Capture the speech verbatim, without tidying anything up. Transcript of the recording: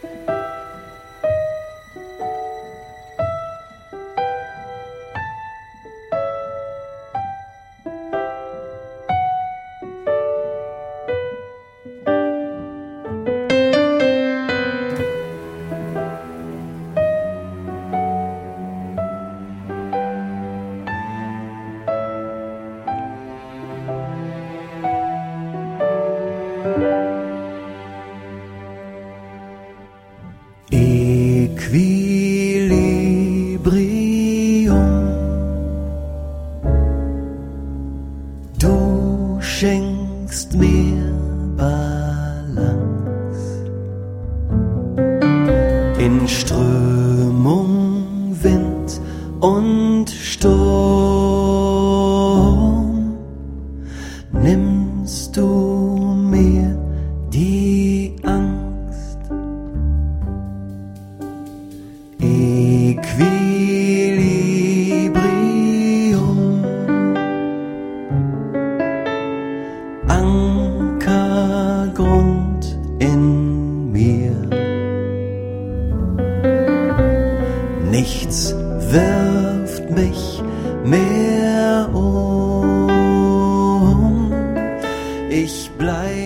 Equilibrium. Du schenkst mir Balance in Strömung, Wind und Sturm. Nimmst du mir die Angst? Equilibrium, Ankergrund in mir. Nichts wirft mich mehr um. Ich bleib